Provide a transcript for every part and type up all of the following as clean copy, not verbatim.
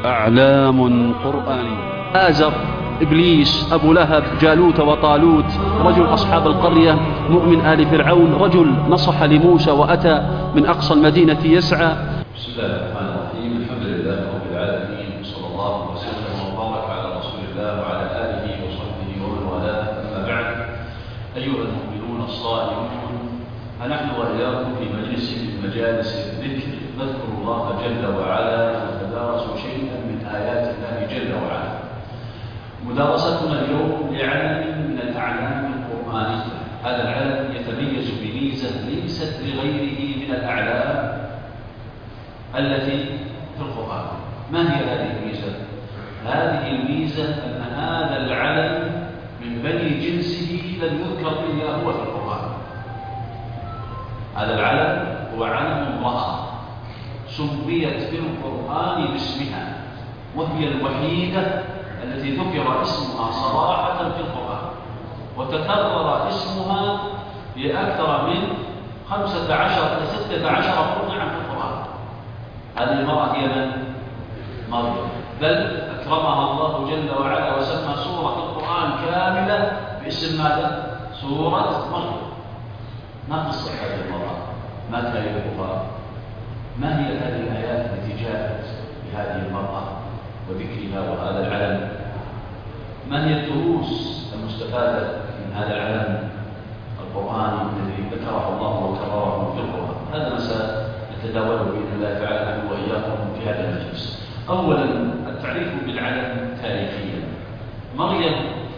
أعلام قرآنية. آزر، إبليس، أبو لهب، جالوت وطالوت، رجل أصحاب القرية، مؤمن آل فرعون، رجل نصح لموسى وأتى من أقصى المدينة يسعى. بسم الله الرحمن الرحيم. الحمد لله رب العالمين، وصلى الله وسلم وبارك على رسول الله وعلى آله وصحبه ومن والاه. أما بعد، أيها المؤمنون الصائمون، فنحن وإياكم في مجلس من مجالس الذكر نذكر الله جل وعلا ونتدارس شيئا من آيات الله جل وعلا. مدارستنا اليوم لعلم من الأعلام القرآنية. هذا العلم يتميز بميزة ليست لغيره من الأعلام التي في القرآن. ما هي هذه الميزة؟ هذه الميزة أن هذا العلم من بني جنسه لم يذكر إلا هو في القرآن. هذا العلم هو علم امرأة سميت في القرآن باسمها، وهي الوحيدة التي ذكر اسمها صراحة في القرآن، وتكرر اسمها في أكثر من 15 إلى 16 موضعا في القرآن. هذه المرأة هي من؟ مريم. بل أكرمها الله جل وعلا وسمى سورة القرآن كاملة باسم ماذا؟ سورة مريم. ما قصة هذه المرأة؟ ما تاريخها؟ ما هي هذه الآيات التي جاءت بهذه المرأة وذكرها وهذا العلم؟ ما هي الدروس المستفادة من هذا العلم القرآني الذي ذكره الله وكرره في القرآن؟ هذا ما سنتداوله بإذن الله تعالى نحن وإياكم في هذا المجلس. أولا، التعريف بالعلم تاريخيا. مريم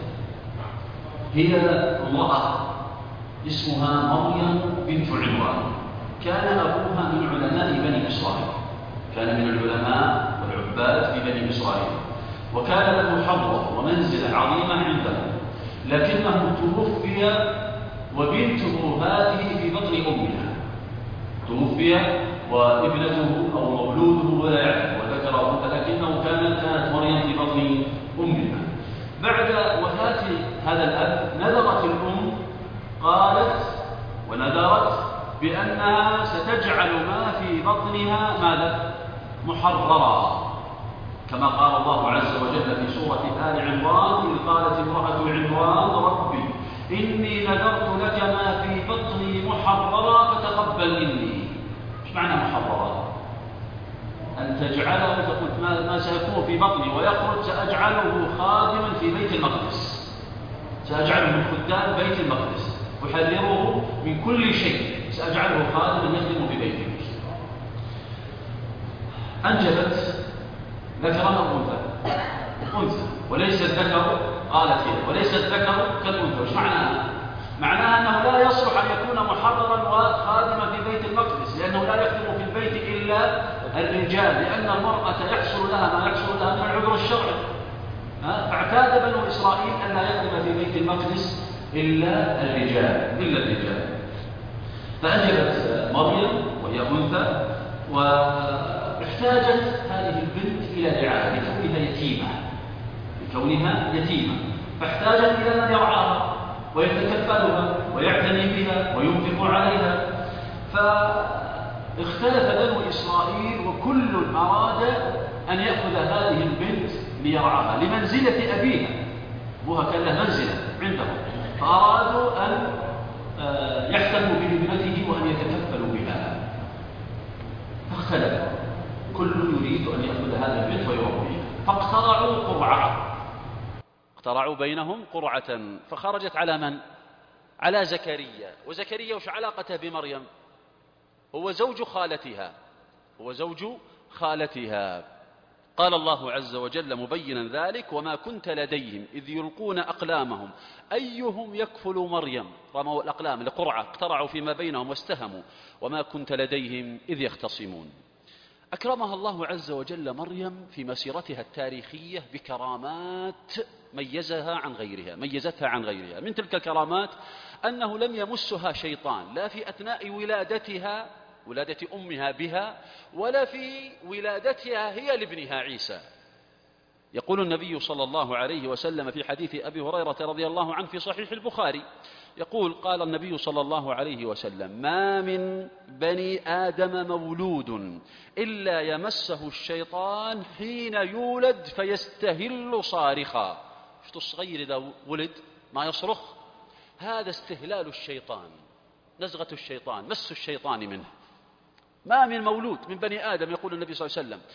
هي امرأة اسمها مريم بنت عمران، كان أبوها من علماء بني إسرائيل، كان من العلماء والعباد في بني إسرائيل، وكان له حظوة ومنزلة عظيمة عندهم، لكنه توفي وبنته هذه في بطن أمها. توفي وابنته أو مولوده ولا يعلم وذكره، لكنه كانت مريم في بطن أمها. بعد وفاة هذا الأب نذرت الأم، قالت ونذرت بأنها ستجعل ما في بطنها ماذا؟ محررا، كما قال الله عز وجل في سورة آل عمران: إذ قالت امرأة عمران ربي إني نذرت لك ما في بطني محررا فتقبل مني. ايش معنى محررا؟ أن تجعله، تقول ما سيكون في بطني ويخرج سأجعله خادما في بيت المقدس، سأجعله من خدام بيت المقدس، أحذره من كل شيء، سأجعله خادما يخدم في بيتي. أنجبت ذكرا أو أنثى؟ أنثى. وليس الذكر، قالت هي، وليس الذكر كالأنثى. وش معناها؟ معناها أنه لا يصلح أن يكون محررا وخادما في بيت المقدس، لأنه لا يخدم في البيت إلا الرجال، لأن المرأة يحصل لها ما يحصل لها من العذر الشرعي. فاعتاد بنو إسرائيل أن لا يخدم في بيت المقدس إلا الرجال. فأنجبت مريم وهي أنثى، واحتاجت هذه البنت إلى رعاية لكونها يتيمة، فاحتاجت إلى من يرعاها ويتكفلها ويعتني بها وينفق عليها. فاختلف بنو إسرائيل وكل أراد أن يأخذ هذه البنت ليرعاها لمنزلة أبيها. أبوها كان له منزلة عندهم، فأرادوا أن يحتموا بابنته وأن يتكفلوا بها، فاختلفوا، كل يريد أن يأخذ هذا البنت ويربيها، فاقترعوا قرعة، اقترعوا بينهم قرعة، فخرجت على من؟ على زكريا. وزكريا وش علاقته بمريم؟ هو زوج خالتها. قال الله عز وجل مبينا ذلك: وما كنت لديهم إذ يلقون أقلامهم أيهم يكفل مريم. رموا الأقلام القرعة، اقترعوا فيما بينهم واستهموا. وما كنت لديهم إذ يختصمون. أكرمها الله عز وجل مريم في مسيرتها التاريخية بكرامات ميزتها عن غيرها. من تلك الكرامات أنه لم يمسها شيطان، لا في أثناء ولادة أمها بها، ولا في ولادتها هي لابنها عيسى. يقول النبي صلى الله عليه وسلم في حديث أبي هريرة رضي الله عنه في صحيح البخاري، يقول: قال النبي صلى الله عليه وسلم: ما من بني آدم مولود إلا يمسه الشيطان حين يولد فيستهل صارخا. شفتوا الصغير إذا ولد ما يصرخ؟ هذا استهلال الشيطان، نزغة الشيطان، مس الشيطان منه. ما من مولود من بني آدم، يقول النبي صلى الله عليه وسلم،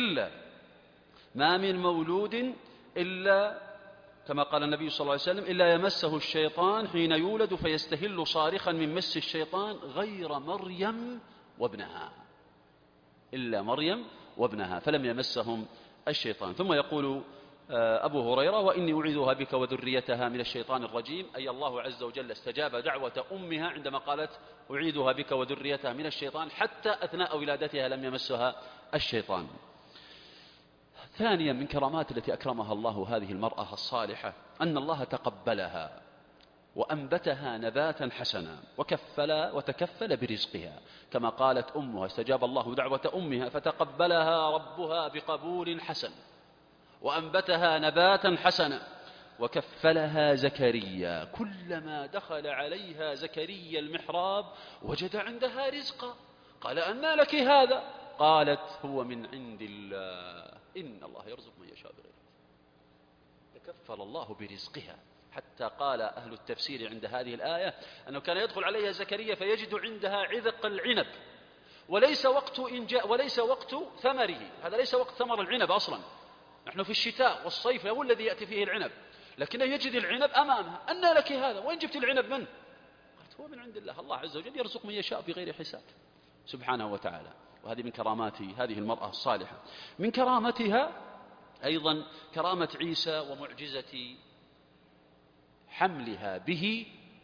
ما من مولود إلا كما قال النبي صلى الله عليه وسلم: إلا يمسه الشيطان حين يولد فيستهل صارخا من مس الشيطان غير مريم وابنها، إلا مريم وابنها فلم يمسهم الشيطان. ثم يقول أبو هريرة: وإني أعيذها بك وذريتها من الشيطان الرجيم، أي الله عز وجل استجاب دعوة أمها عندما قالت: أعيذها بك وذريتها من الشيطان، حتى أثناء ولادتها لم يمسها الشيطان. ثانيا من كرامات التي أكرمها الله هذه المرأة الصالحة أن الله تقبلها وأنبتها نباتا حسنا وتكفل برزقها، كما قالت أمها: استجاب الله دعوة أمها فتقبلها ربها بقبول حسن وأنبتها نباتا حسنا وكفلها زكريا. كلما دخل عليها زكريا المحراب وجد عندها رزقا. قال: أنى لك هذا؟ قالت: هو من عند الله، إن الله يرزق من يشاء بغير حساب. تكفل الله برزقها، حتى قال أهل التفسير عند هذه الآية أنه كان يدخل عليها زكريا فيجد عندها عذق العنب، وليس وقت ثمره، هذا ليس وقت ثمر العنب أصلا، نحن في الشتاء والصيف هو الذي يأتي فيه العنب، لكنه يجد العنب أمامها. أنى لك هذا؟ وين جبت العنب منه؟ قالت: هو من عند الله، الله عز وجل يرزق من يشاء بغير حساب سبحانه وتعالى. وهذه من كرامات هذه المرأة الصالحة. من كرامتها أيضا كرامة عيسى ومعجزة حملها به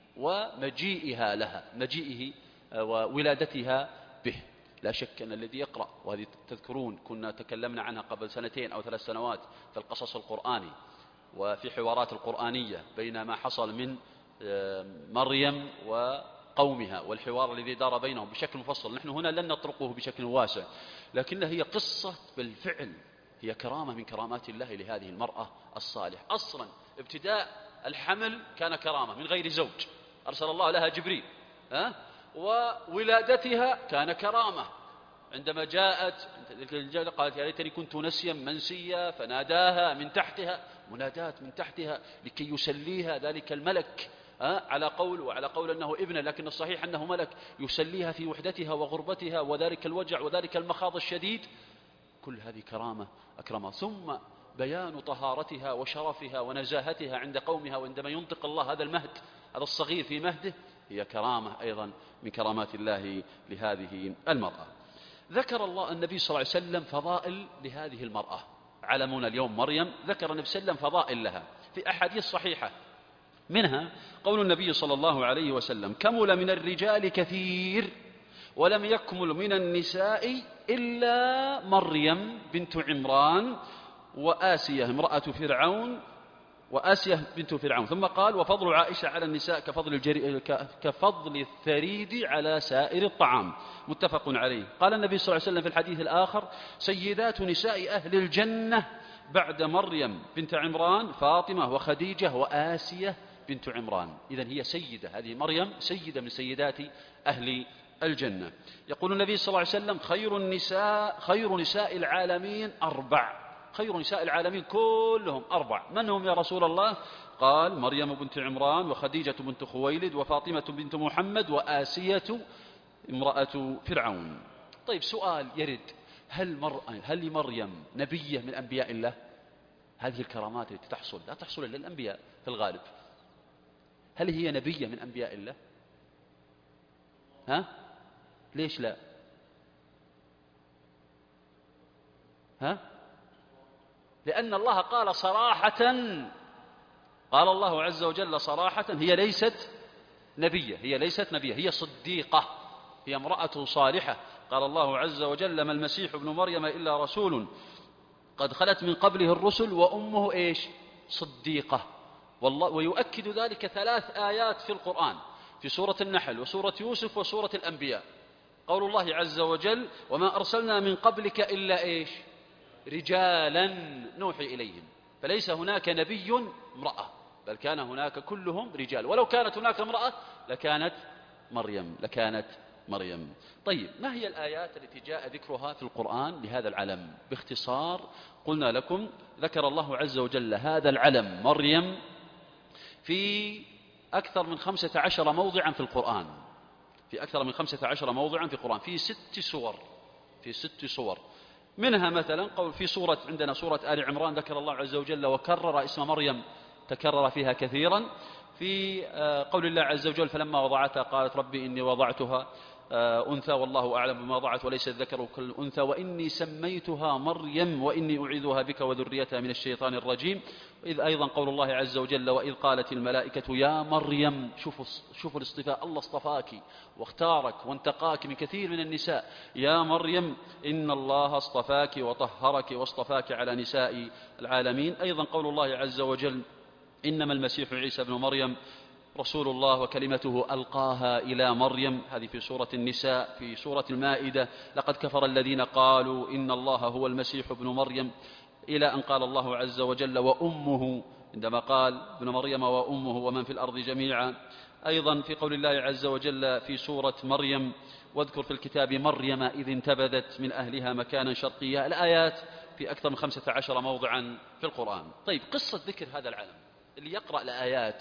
مجيئه وولادتها به. لا شك أن الذي يقرأ، وهذه تذكرون كنا تكلمنا عنها قبل 2 أو 3 سنوات في القصص القرآني وفي حوارات القرآنية بين ما حصل من مريم وقومها والحوار الذي دار بينهم بشكل مفصل. نحن هنا لن نطرقه بشكل واسع، لكنها هي قصة بالفعل، هي كرامة من كرامات الله لهذه المرأة الصالحة. أصلا ابتداء الحمل كان كرامة من غير زوج، أرسل الله لها جبريل، وولادتها كان كرامة عندما جاءت قالت: يا ليتني كنت نسيا منسيا، فناداها من تحتها، مناداة من تحتها لكي يسليها ذلك الملك، على قول أنه ابن، لكن الصحيح أنه ملك يسليها في وحدتها وغربتها وذلك الوجع وذلك المخاض الشديد. كل هذه كرامة أكرمها. ثم بيان طهارتها وشرفها ونزاهتها عند قومها، وعندما ينطق الله هذا المهد، هذا الصغير في مهده، هي كرامة أيضا من كرامات الله لهذه المرأة. ذكر الله النبي صلى الله عليه وسلم فضائل لهذه المرأة. علمنا اليوم مريم، ذكر النبي صلى الله عليه وسلم فضائل لها في أحاديث صحيحة، منها قول النبي صلى الله عليه وسلم: كمل من الرجال كثير ولم يكمل من النساء إلا مريم بنت عمران وآسية امرأة فرعون بنت فرعون. ثم قال: وفضل عائشة على النساء كفضل الثريد على سائر الطعام، متفق عليه. قال النبي صلى الله عليه وسلم في الحديث الآخر: سيدات نساء أهل الجنة بعد مريم بنت عمران فاطمة وخديجة وآسية بنت عمران. إذن هي سيدة، هذه مريم سيدة من سيدات أهل الجنة. يقول النبي صلى الله عليه وسلم: خير نساء العالمين 4. خير نساء العالمين كلهم 4. من هم يا رسول الله؟ قال: مريم بنت عمران وخديجة بنت خويلد وفاطمة بنت محمد وآسية امرأة فرعون. طيب، سؤال يرد: هل لمريم نبية من أنبياء الله؟ هذه الكرامات التي تحصل لا تحصل إلا الأنبياء في الغالب. هل هي نبية من أنبياء الله؟ ليش لا؟ لأن الله قال صراحة، قال الله عز وجل صراحة: هي ليست نبية، هي صديقة، هي امرأة صالحة. قال الله عز وجل: ما المسيح ابن مريم إلا رسول قد خلت من قبله الرسل وأمه إيش؟ صديقة. ويؤكد ذلك 3 آيات في القرآن، في سورة النحل وسورة يوسف وسورة الأنبياء. قول الله عز وجل: وما أرسلنا من قبلك إلا إيش؟ رجالا نوحي إليهم، فليس هناك نبي امرأة، بل كان هناك كلهم رجال، ولو كانت هناك امرأة لكانت مريم. طيب، ما هي الآيات التي جاء ذكرها في القرآن لهذا العلم؟ باختصار قلنا لكم ذكر الله عز وجل هذا العلم مريم في أكثر من 15 موضعا في القرآن، في 6 صور. منها مثلا قول في عندنا سورة آل عمران ذكر الله عز وجل وكرر اسم مريم، تكرر فيها كثيرا. في قول الله عز وجل فلما وضعتها قالت ربي إني وضعتها أنثى والله أعلم بما وضعت وليس الذكر كالأنثى وإني سميتها مريم وإني أعيذها بك وذريتها من الشيطان الرجيم. وإذ أيضا قول الله عز وجل وإذ قالت الملائكة يا مريم، شوفوا الاصطفاء، الله اصطفاك واختارك وانتقاك من كثير من النساء، يا مريم إن الله اصطفاك وطهرك واصطفاك على نساء العالمين. أيضا قول الله عز وجل إنما المسيح عيسى ابن مريم رسول الله وكلمته ألقاها إلى مريم، هذه في سورة النساء. في سورة المائدة لقد كفر الذين قالوا إن الله هو المسيح ابن مريم، إلى أن قال الله عز وجل وأمه، عندما قال ابن مريم وأمه ومن في الأرض جميعا. أيضا في قول الله عز وجل في سورة مريم واذكر في الكتاب مريم إذ انتبذت من أهلها مكانا شرقيا. الآيات في أكثر من 15 موضعا في القرآن. طيب، قصة ذكر هذا العلم، اللي يقرأ الآيات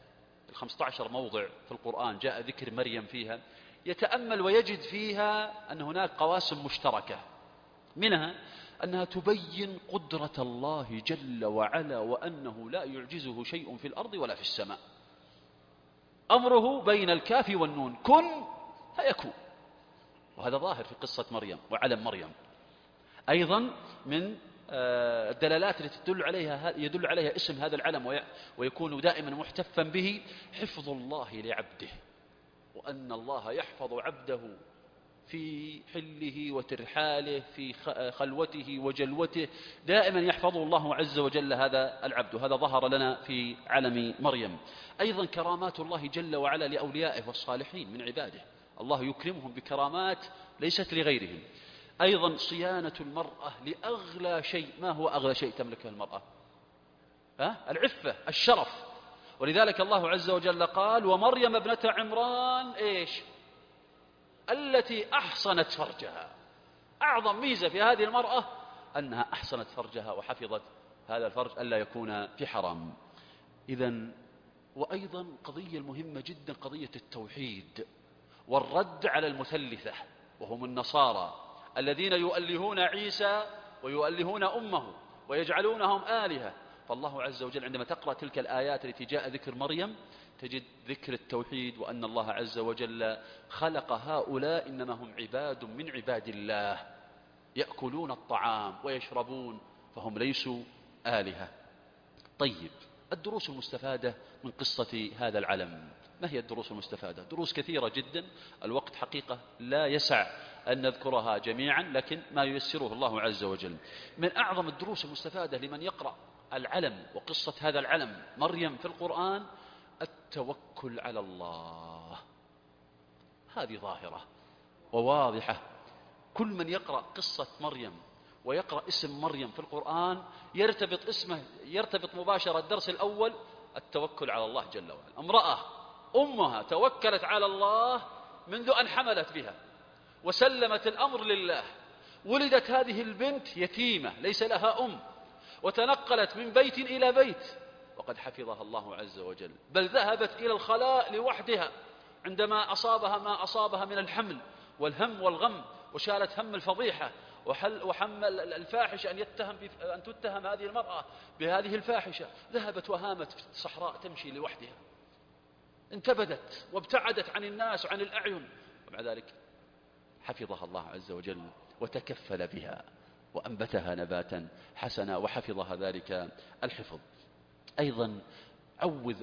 15 موضع في القرآن جاء ذكر مريم فيها، يتأمل ويجد فيها أن هناك قواسم مشتركة، منها أنها تبين قدرة الله جل وعلا وأنه لا يعجزه شيء في الأرض ولا في السماء، أمره بين الكاف والنون، كن فيكون، وهذا ظاهر في قصة مريم وعلم مريم. أيضا من الدلالات التي يدل عليها اسم هذا العلم ويكون دائما محتفا به حفظ الله لعبده، وأن الله يحفظ عبده في حله وترحاله، في خلوته وجلوته، دائما يحفظه الله عز وجل هذا العبد. هذا ظهر لنا في علم مريم. أيضا كرامات الله جل وعلا لأوليائه والصالحين من عباده، الله يكرمهم بكرامات ليست لغيرهم. أيضا صيانة المرأة لأغلى شيء. ما هو أغلى شيء تملكه المرأة؟ العفة، الشرف. ولذلك الله عز وجل قال ومريم ابنة عمران التي أحصنت فرجها. أعظم ميزة في هذه المرأة أنها أحصنت فرجها وحفظت هذا الفرج ألا يكون في حرام. إذن وأيضا قضية مهمة جدا، قضية التوحيد والرد على المثلثة وهم النصارى الذين يؤلهون عيسى ويؤلهون أمه ويجعلونهم آلهة. فالله عز وجل عندما تقرأ تلك الآيات التي جاء ذكر مريم تجد ذكر التوحيد، وأن الله عز وجل خلق هؤلاء إنما هم عباد من عباد الله يأكلون الطعام ويشربون، فهم ليسوا آلهة. طيب، الدروس المستفادة من قصة هذا العلم، ما هي الدروس المستفادة؟ دروس كثيرة جدا، الوقت حقيقة لا يسع أن نذكرها جميعا، لكن ما ييسره الله عز وجل. من أعظم الدروس المستفادة لمن يقرأ العلم وقصة هذا العلم مريم في القرآن التوكل على الله. هذه ظاهرة وواضحة، كل من يقرأ قصة مريم ويقرأ اسم مريم في القرآن يرتبط مباشرة الدرس الأول التوكل على الله جل وعلا. امرأة أمها توكلت على الله منذ أن حملت بها وسلمت الأمر لله، ولدت هذه البنت يتيمة ليس لها أم، وتنقلت من بيت إلى بيت وقد حفظها الله عز وجل، بل ذهبت إلى الخلاء لوحدها عندما أصابها ما أصابها من الحمل والهم والغم، وشالت هم الفضيحة وحم الفاحشة أن تتهم هذه المرأة بهذه الفاحشة. ذهبت وهامت في الصحراء تمشي لوحدها، انتبذت وابتعدت عن الناس وعن الأعين، ومع ذلك حفظها الله عز وجل وتكفل بها وأنبتها نباتا حسنا وحفظها ذلك الحفظ. أيضا عوذ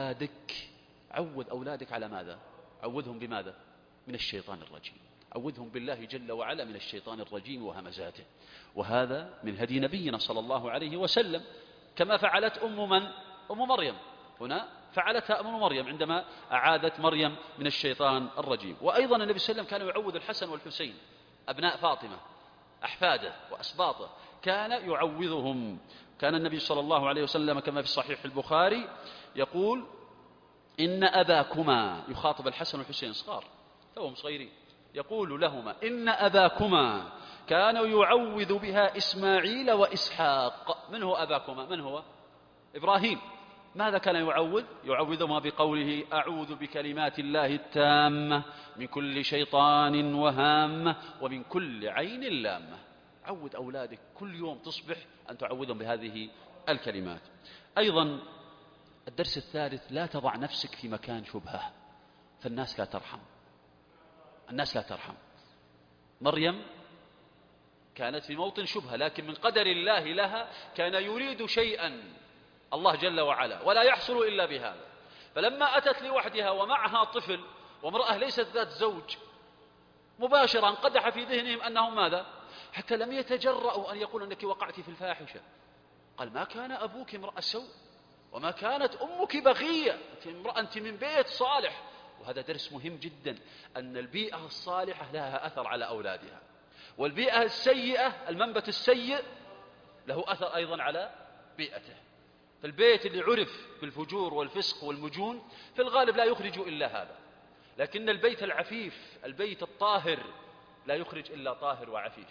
أولادك على ماذا؟ عوذهم بماذا؟ من الشيطان الرجيم، عوذهم بالله جل وعلا من الشيطان الرجيم وهمزاته. وهذا من هدي نبينا صلى الله عليه وسلم، كما فعلت أم مريم هنا، فعلتها أم مريم عندما أعادت مريم من الشيطان الرجيم. وأيضا النبي صلى الله عليه وسلم كان يعوذ الحسن والحسين أبناء فاطمة أحفاده وأسباطه، كان يعوضهم. كان النبي صلى الله عليه وسلم كما في صحيح البخاري يقول: إن أباكما، يخاطب الحسن والحسين صغار توهم صغيرين، يقول لهما: إن أباكما كان يعوذ بها إسماعيل وإسحاق. من هو أباكما؟ من هو؟ إبراهيم. ماذا كان يعوذ؟ يعوذهما بقوله: أعوذ بكلمات الله التامة من كل شيطان وهامة ومن كل عين لامة. عود أولادك كل يوم تصبح أن تعوذهم بهذه الكلمات. أيضا الدرس الثالث: لا تضع نفسك في مكان شبهة، فالناس لا ترحم، الناس لا ترحم. مريم كانت في موطن شبهة، لكن من قدر الله لها كان يريد شيئا الله جل وعلا ولا يحصل إلا بهذا. فلما أتت لوحدها ومعها طفل وامرأة ليست ذات زوج، مباشرا قدح في ذهنهم أنهم ماذا؟ حتى لم يتجرؤوا أن يقولوا أنك وقعت في الفاحشة. قال: ما كان أبوك امرأ سوء وما كانت أمك بغية، أنت من بيت صالح. وهذا درس مهم جدا، أن البيئة الصالحة لها أثر على أولادها، والبيئة السيئة، المنبت السيء، له أثر أيضا على بيئته. فالبيت اللي عرف بالفجور والفسق والمجون في الغالب لا يخرج إلا هذا، لكن البيت العفيف، البيت الطاهر، لا يخرج إلا طاهر وعفيف.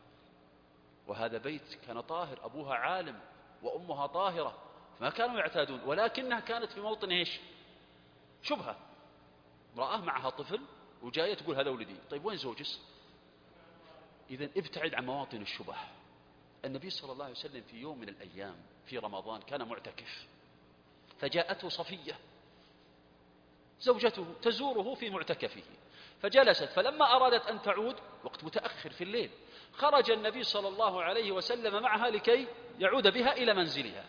وهذا بيت كان طاهر، أبوها عالم وأمها طاهرة، فما كانوا يعتادون، ولكنها كانت في موطن إيش؟ شبهة. امرأة معها طفل وجاية تقول: هذا ولدي. طيب وين زوجك؟ إذن ابتعد عن مواطن الشبه. النبي صلى الله عليه وسلم في يوم من الأيام في رمضان كان معتكف، فجاءته صفية زوجته تزوره في معتكفه، فجلست، فلما أرادت أن تعود وقت متأخر في الليل، خرج النبي صلى الله عليه وسلم معها لكي يعود بها إلى منزلها.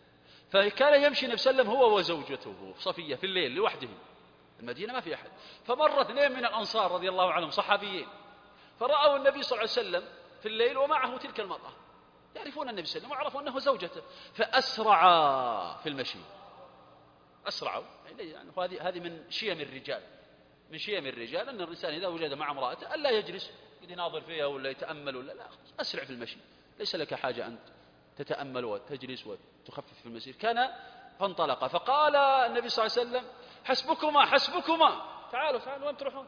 فكان يمشي النبي صلى الله عليه وسلم هو وزوجته صفية في الليل لوحدهم، المدينة ما في أحد. فمر اثنين من الأنصار رضي الله عنهم صحابيين، فرأوا النبي صلى الله عليه وسلم في الليل ومعه تلك المرأة، يعرفون النبي صلى الله عليه وسلم وعرفوا أنه زوجته، فأسرعا في المشي، أسرعوا. يعني هذه من شيم الرجال، من شيم الرجال أن الإنسان إذا وجد مع امرأته ألا يجلس يناظر فيها ولا يتأمل ولا لا، أسرع في المشي، ليس لك حاجة أن تتأمل وتجلس وتخفف في المسير. كان فانطلق، فقال النبي صلى الله عليه وسلم: حسبكما حسبكما، تعالوا تعالوا، وين تروحون؟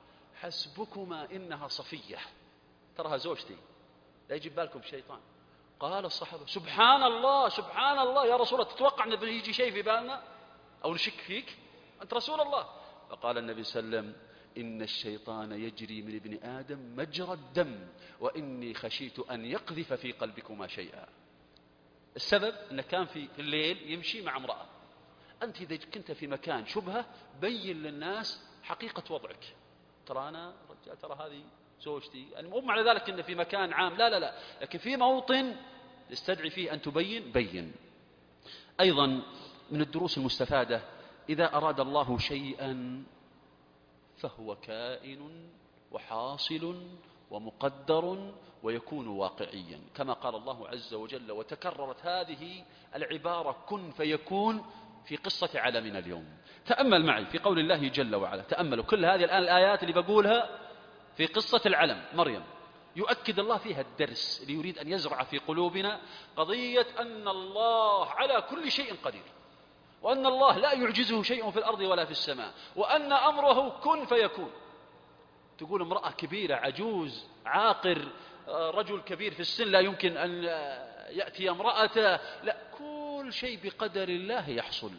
حسبكما إنها صفية، تراها زوجتي، لا يجيب بالكم شيطان. قال الصحابة: سبحان الله سبحان الله يا رسول الله، تتوقع أن يجي شيء في بالنا أو نشك فيك؟ أنت رسول الله. فقال النبي صلى الله عليه وسلم: إن الشيطان يجري من ابن آدم مجرى الدم، وإني خشيت أن يقذف في قلبكما شيئا. السبب أنه كان في الليل يمشي مع امرأة. أنت إذا كنت في مكان شبهة بين للناس حقيقة وضعك، ترى أنا رجال، ترى هذه زوجتي، يعني مو معنى ذلك أنه في مكان عام، لا لا لا، لكن في موطن يستدعي فيه أن تبين، بين. أيضا من الدروس المستفادة: إذا أراد الله شيئا فهو كائن وحاصل ومقدر ويكون واقعيا، كما قال الله عز وجل. وتكررت هذه العبارة كن فيكون في قصة عالمنا اليوم. تأمل معي في قول الله جل وعلا، تأملوا كل هذه الآن الآيات اللي بقولها في قصة العلم مريم، يؤكد الله فيها الدرس اللي يريد أن يزرع في قلوبنا قضية أن الله على كل شيء قدير، وأن الله لا يعجزه شيء في الأرض ولا في السماء، وأن أمره كن فيكون. تقول امرأة كبيرة عجوز عاقر، رجل كبير في السن لا يمكن أن يأتي امرأته، لا، كل شيء بقدر الله يحصل.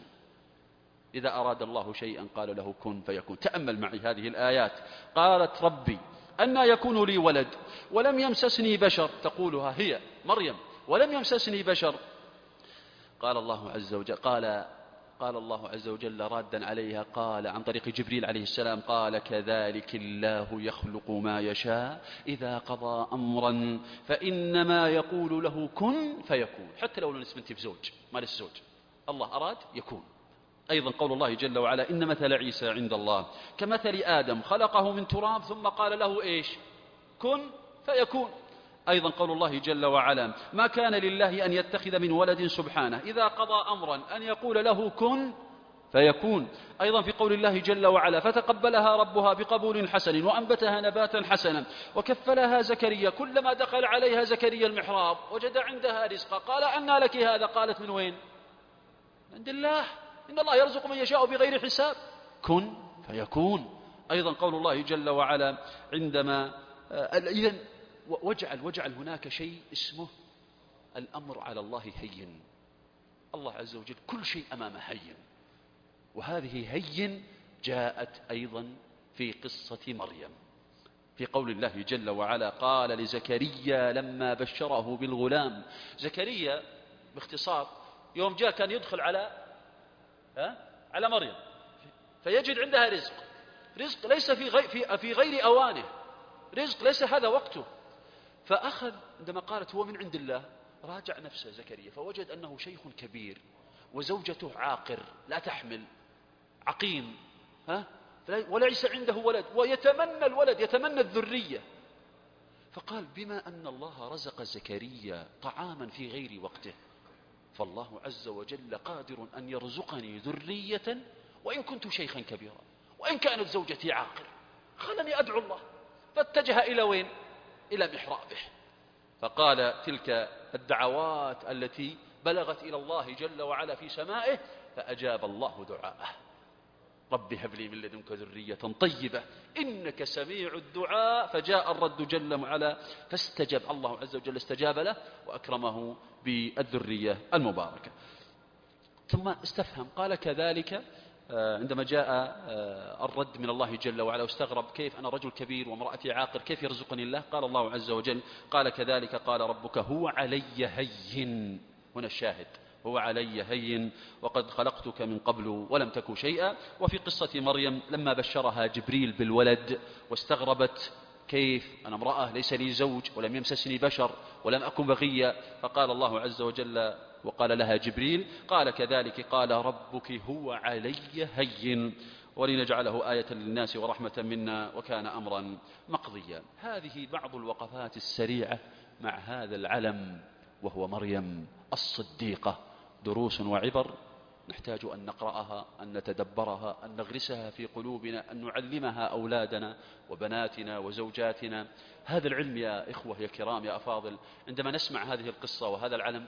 إذا أراد الله شيئا قال له كن فيكون. تأمل معي هذه الآيات. قالت: ربي أنى يكون لي ولد ولم يمسسني بشر، تقولها هي مريم، ولم يمسسني بشر. قال الله عز وجل رادا عليها، قال عن طريق جبريل عليه السلام، قال: كذلك الله يخلق ما يشاء إذا قضى أمرا فإنما يقول له كن فيكون. حتى لو نسبت بزوج ما ليس زوج، الله أراد يكون. أيضا قول الله جل وعلا: إن مثل عيسى عند الله كمثل آدم خلقه من تراب ثم قال له إيش؟ كن فيكون. أيضا قول الله جل وعلا: ما كان لله أن يتخذ من ولد سبحانه، إذا قضى أمرا أن يقول له كن فيكون. أيضا في قول الله جل وعلا فتقبلها ربها بقبول حسن وأنبتها نباتا حسنا وكفلها زكريا كلما دخل عليها زكريا المحراب وجد عندها رزقا قال أنى لك هذا؟ قالت من وين؟ عند الله، إن الله يرزق من يشاء بغير حساب. كن فيكون. أيضا قول الله جل وعلا عندما إذن واجعل هناك شيء اسمه الأمر على الله هين. الله عز وجل كل شيء أمامه هين، وهذه هين جاءت أيضا في قصة مريم في قول الله جل وعلا قال لزكريا لما بشره بالغلام. زكريا باختصار يوم جاء كان يدخل على مريم فيجد عندها رزق ليس في غير أوانه، رزق ليس هذا وقته. فأخذ عندما قالت هو من عند الله راجع نفسه زكريا فوجد أنه شيخ كبير وزوجته عاقر لا تحمل عقيم وليس عنده ولد ويتمنى الولد، يتمنى الذرية. فقال بما أن الله رزق زكريا طعاما في غير وقته فالله عز وجل قادر أن يرزقني ذرية وإن كنت شيخا كبيرا وإن كانت زوجتي عاقر، خلني أدعو الله. فاتجه إلى وين؟ إلى محرابه. فقال تلك الدعوات التي بلغت إلى الله جل وعلا في سمائه فأجاب الله دعاءه رب هب لي من لدنك ذرية طيبة إنك سميع الدعاء. فجاء الرد جل وعلا فاستجاب الله عز وجل استجاب له وأكرمه بالذرية المباركة. ثم استفهم قال كذلك عندما جاء الرد من الله جل وعلا واستغرب كيف أنا رجل كبير وامرأتي عاقر كيف يرزقني الله؟ قال الله عز وجل قال كذلك قال ربك هو علي هين. هنا الشاهد هو علي هين وقد خلقتك من قبل ولم تك شيئا. وفي قصة مريم لما بشرها جبريل بالولد واستغربت كيف أنا امرأة ليس لي زوج ولم يمسسني بشر ولم أكن بغيا، فقال الله عز وجل وقال لها جبريل قال كذلك قال ربك هو علي هين ولنجعله آية للناس ورحمة منا وكان أمرا مقضيا. هذه بعض الوقفات السريعة مع هذا العلم وهو مريم الصديقة، دروس وعبر نحتاج أن نقرأها، أن نتدبرها، أن نغرسها في قلوبنا، أن نعلمها أولادنا وبناتنا وزوجاتنا. هذا العلم يا إخوة يا كرام يا أفاضل عندما نسمع هذه القصة وهذا العلم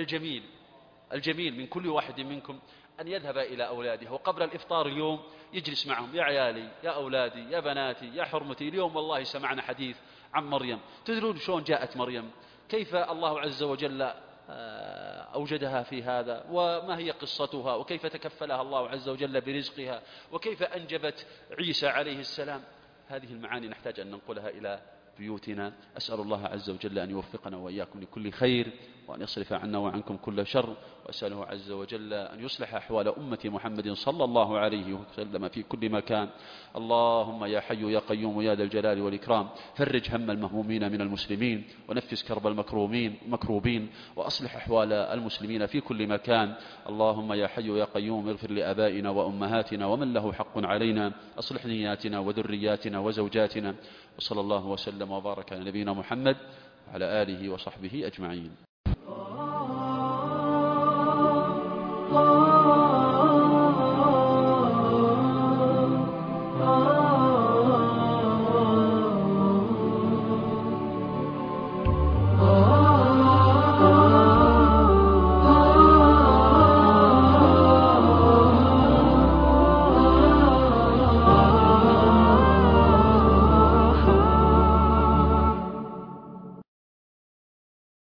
الجميل من كل واحد منكم أن يذهب إلى أولاده وقبل الإفطار اليوم يجلس معهم يا عيالي يا أولادي يا بناتي يا حرمتي اليوم والله سمعنا حديث عن مريم. تدرون شلون جاءت مريم؟ كيف الله عز وجل أوجدها في هذا وما هي قصتها وكيف تكفلها الله عز وجل برزقها وكيف أنجبت عيسى عليه السلام. هذه المعاني نحتاج أن ننقلها إلى بيوتنا. أسأل الله عز وجل أن يوفقنا وإياكم لكل خير وأن يصرف عنا وعنكم كل شر، وأسأله عز وجل أن يصلح أحوال أمة محمد صلى الله عليه وسلم في كل مكان. اللهم يا حي يا قيوم يا ذا الجلال والإكرام فرج هم المهمومين من المسلمين ونفس كرب المكروبين وأصلح أحوال المسلمين في كل مكان. اللهم يا حي يا قيوم اغفر لآبائنا وأمهاتنا ومن له حق علينا، أصلح نياتنا وذرياتنا وزوجاتنا، وصلى الله وسلم وبارك على نبينا محمد وعلى آله وصحبه أجمعين.